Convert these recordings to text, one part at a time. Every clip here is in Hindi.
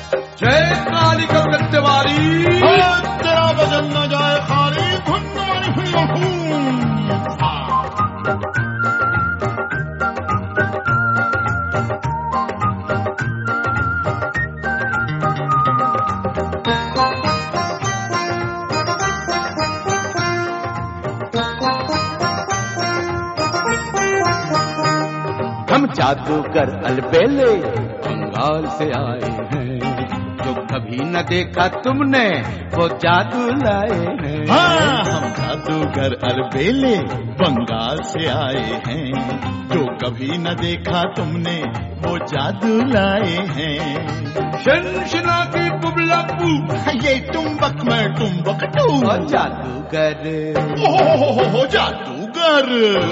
जय काली कलकत्ते वाली। तेरा वजन न जाए खाली, धुन हुई। हम जादूगर अलबेले बंगाल से आए हैं, जो कभी न देखा तुमने वो जादू लाए हैं। हाँ, हम जादूगर अलबेले बंगाल से आए हैं, जो कभी न देखा तुमने वो जादू लाए हैं। शनशना की बुबलापू, ये तुम्बक में तुम्बक टू। जादूगर हो जादूगर,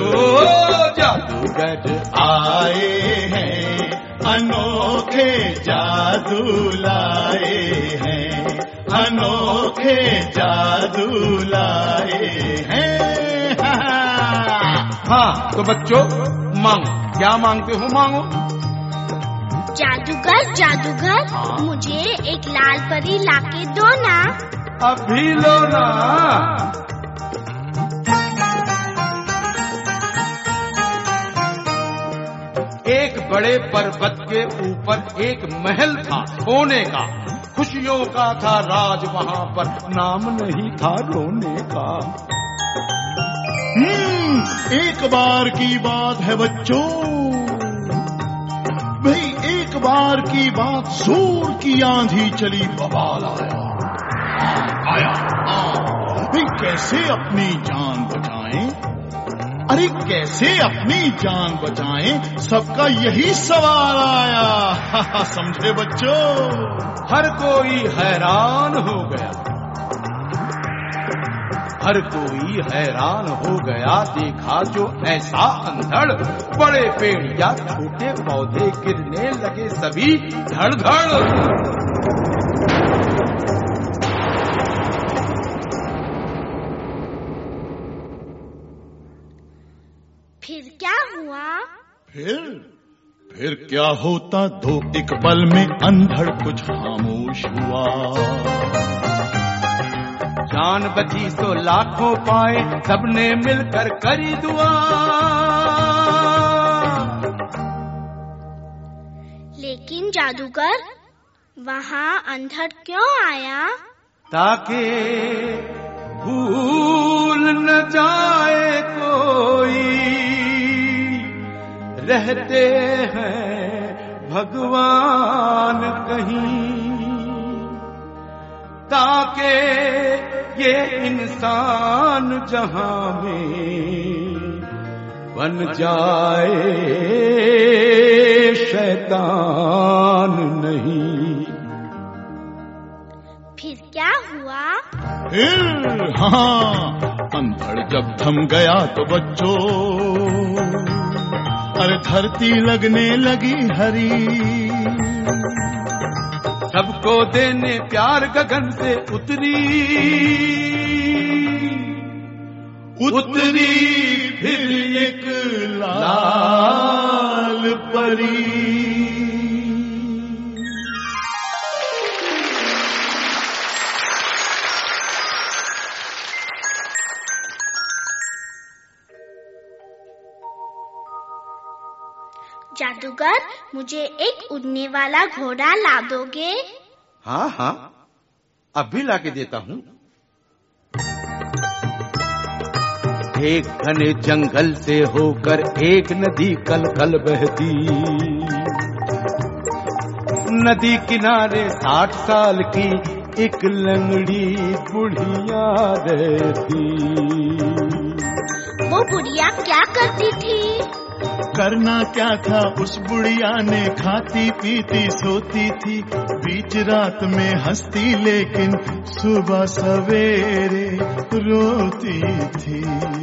जादूगर आए हैं, अनोखे जादू लाए हैं, अनोखे जादू लाए हैं। हाँ तो बच्चों मांगो, क्या मांगते हो मांगो। जादूगर जादूगर, मुझे एक लाल परी लाके दो ना। अभी लो ना। एक बड़े पर्वत के ऊपर एक महल था सोने का, खुशियों का था राज वहाँ पर, नाम नहीं था रोने का। एक बार की बात है बच्चों, भाई एक बार की बात, जोर की आंधी चली, बवाल आया। भाई कैसे अपनी जान बचाएं, अरे कैसे अपनी जान बचाएं, सबका यही सवाल आया। समझे बच्चों? हर कोई हैरान हो गया, हर कोई हैरान हो गया, देखा जो ऐसा अंधड़, बड़े पेड़ या छोटे पौधे गिरने लगे सभी धड़ धड़। फिर क्या हुआ? फिर क्या होता, दो एक पल में अंधड़ कुछ खामोश हुआ। जान बची तो लाखों पाए, सबने मिलकर करी दुआ। लेकिन जादूगर, वहाँ अंधड़ क्यों आया? ताकि भूल न जाए कोई, रहते हैं भगवान कहीं, ताकि ये इंसान जहां में बन जाए शैतान नहीं। फिर क्या हुआ? हाँ, अंधड़ जब थम गया तो बच्चों, अरे धरती लगने लगी हरी, सबको देने प्यार गगन से उतरी, उतरी फिर एक लाल परी। जादूगर, मुझे एक उड़ने वाला घोड़ा ला दोगे? हाँ हाँ, अभी लाके देता हूँ। एक घने जंगल से होकर एक नदी कल कल बहती, नदी किनारे 60 साल की एक लंगड़ी बुढ़िया रहती। वो बुढ़िया क्या करती थी? करना क्या था उस बुढ़िया ने, खाती पीती सोती थी, बीच रात में हंसती लेकिन सुबह सवेरे रोती थी।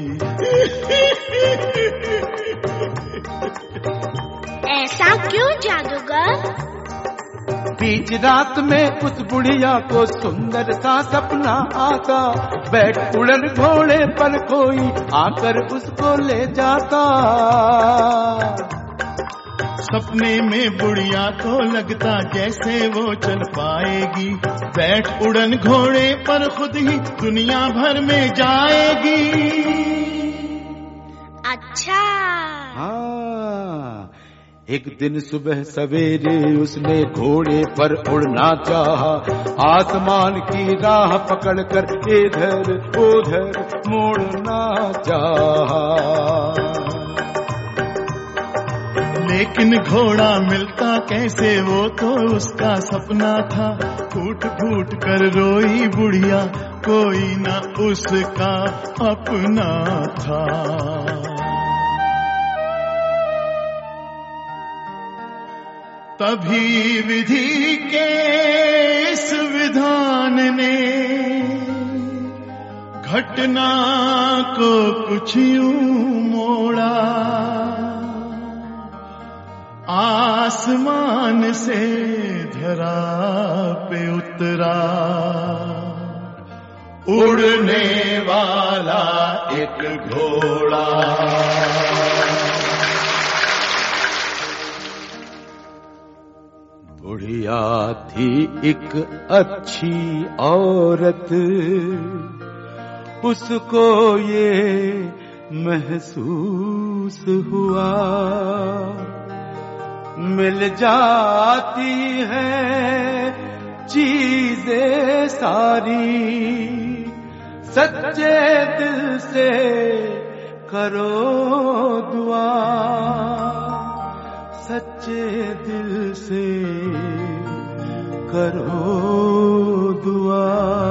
ऐसा क्यों जादूगर? बीच रात में उस बुढ़िया को सुंदर सा सपना आता, बैठ उड़न घोड़े पर कोई आकर उसको ले जाता। सपने में बुढ़िया को लगता जैसे वो चल पाएगी, बैठ उड़न घोड़े पर खुद ही दुनिया भर में जाएगी। अच्छा। हाँ, एक दिन सुबह सवेरे उसने घोड़े पर उड़ना चाहा, आसमान की राह पकड़कर इधर उधर मुड़ना चाहा, लेकिन घोड़ा मिलता कैसे, वो तो उसका सपना था। फूट फूट कर रोई बुढ़िया, कोई न उसका अपना था। तभी विधि के इस विधान ने घटना को कुछ यूं मोड़ा, आसमान से धरा पे उतरा उड़ने वाला एक घोड़ा। बुढ़िया थी एक अच्छी औरत, उसको ये महसूस हुआ, मिल जाती है चीजें सारी, सच्चे दिल से करो दुआ, सच्चे दिल से करो दुआ।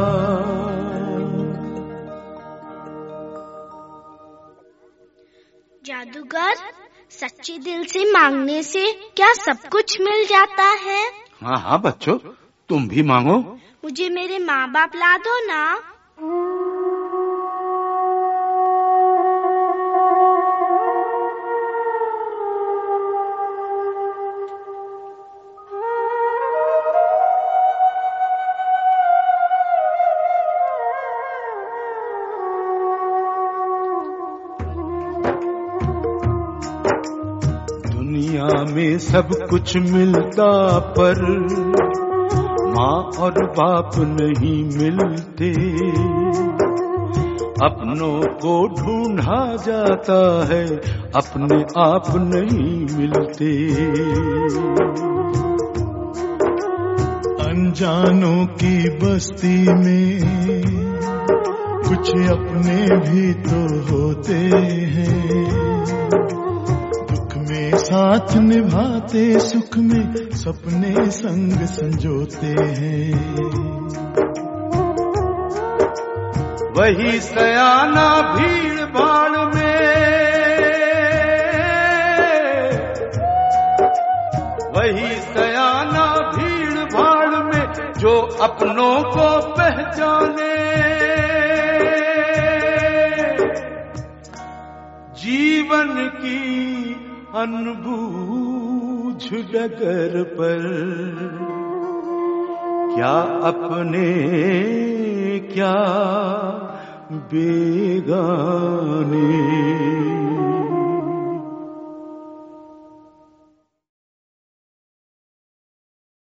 जादूगर, सच्चे दिल से मांगने से क्या सब कुछ मिल जाता है? हाँ हाँ बच्चों, तुम भी मांगो। मुझे मेरे माँ बाप ला दो ना। दुनिया में सब कुछ मिलता पर माँ और बाप नहीं मिलते, अपनों को ढूंढा जाता है अपने आप नहीं मिलते। अनजानों की बस्ती में कुछ अपने भी तो होते हैं, साथ निभाते सुख में सपने संग संजोते हैं। वही सयाना भीड़ भाड़ में, वही सयाना भीड़ भाड़ में जो अपनों को पहचाने, जीवन की अनबूझ डगर पर क्या अपने क्या बेगाने।